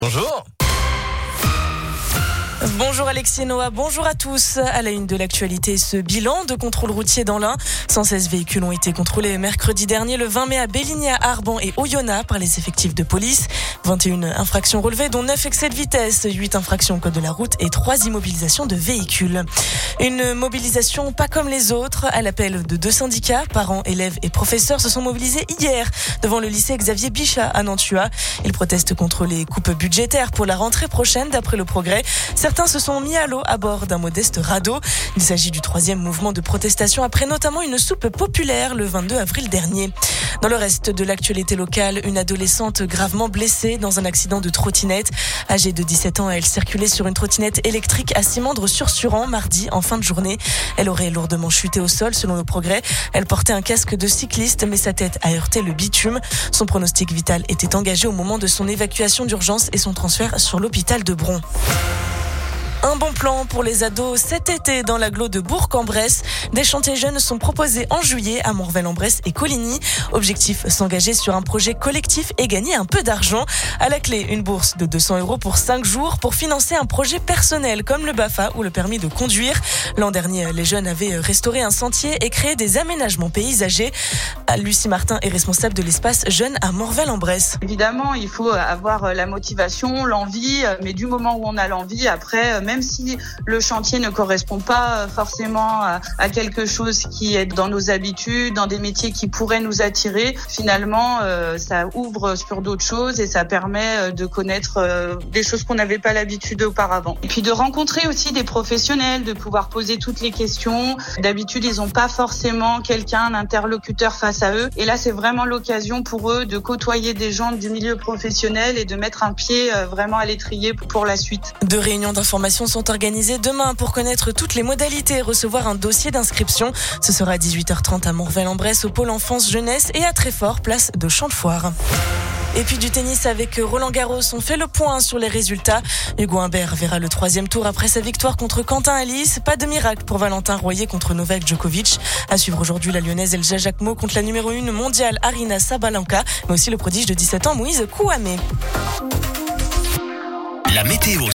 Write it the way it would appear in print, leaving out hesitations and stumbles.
Bonjour. Bonjour Alexis Noah, bonjour à tous. À la une de l'actualité, ce bilan de contrôle routier dans l'Ain. 116 véhicules ont été contrôlés mercredi dernier, le 20 mai à Belligny, Arban et Oyonnax par les effectifs de police. 21 infractions relevées, dont 9 excès de vitesse, 8 infractions au code de la route et 3 immobilisations de véhicules. Une mobilisation pas comme les autres. À l'appel de 2 syndicats, parents, élèves et professeurs se sont mobilisés hier devant le lycée Xavier Bichat à Nantua. Ils protestent contre les coupes budgétaires pour la rentrée prochaine, d'après Le Progrès. Certains se sont mis à l'eau à bord d'un modeste radeau. Il s'agit du 3e mouvement de protestation après notamment une soupe populaire le 22 avril dernier. Dans le reste de l'actualité locale, une adolescente gravement blessée dans un accident de trottinette. Âgée de 17 ans, elle circulait sur une trottinette électrique à Simandre-sur-Suran mardi en fin de journée. Elle aurait lourdement chuté au sol selon Le Progrès. Elle portait un casque de cycliste mais sa tête a heurté le bitume. Son pronostic vital était engagé au moment de son évacuation d'urgence et son transfert sur l'hôpital de Bron. Un bon plan pour les ados cet été dans l'agglo de Bourg-en-Bresse. Des chantiers jeunes sont proposés en juillet à Morvel-en-Bresse et Coligny. Objectif, s'engager sur un projet collectif et gagner un peu d'argent. À la clé, une bourse de 200 € pour 5 jours pour financer un projet personnel comme le BAFA ou le permis de conduire. L'an dernier, les jeunes avaient restauré un sentier et créé des aménagements paysagers. Lucie Martin est responsable de l'espace jeune à Morvel-en-Bresse. Évidemment, il faut avoir la motivation, l'envie, mais du moment où on a l'envie, après, même si le chantier ne correspond pas forcément à quelque chose qui est dans nos habitudes, dans des métiers qui pourraient nous attirer, finalement, ça ouvre sur d'autres choses et ça permet de connaître des choses qu'on n'avait pas l'habitude auparavant. Et puis de rencontrer aussi des professionnels, de pouvoir poser toutes les questions. D'habitude, ils n'ont pas forcément quelqu'un, un interlocuteur face à eux. Et là, c'est vraiment l'occasion pour eux de côtoyer des gens du milieu professionnel et de mettre un pied vraiment à l'étrier pour la suite. 2 réunions d'information sont organisées demain pour connaître toutes les modalités et recevoir un dossier d'inscription. Ce sera à 18h30 à Morvel-en-Bresse au pôle enfance jeunesse et à Treffort, place de Champ-de-Foire. Et puis du tennis avec Roland Garros, on fait le point sur les résultats. Hugo Humbert verra le 3e tour après sa victoire contre Quentin Halys. Pas de miracle pour Valentin Royer contre Novak Djokovic. À suivre aujourd'hui la Lyonnaise Elja Jacquemot contre la numéro 1 mondiale Aryna Sabalenka, mais aussi le prodige de 17 ans Moïse Kouamé. La météo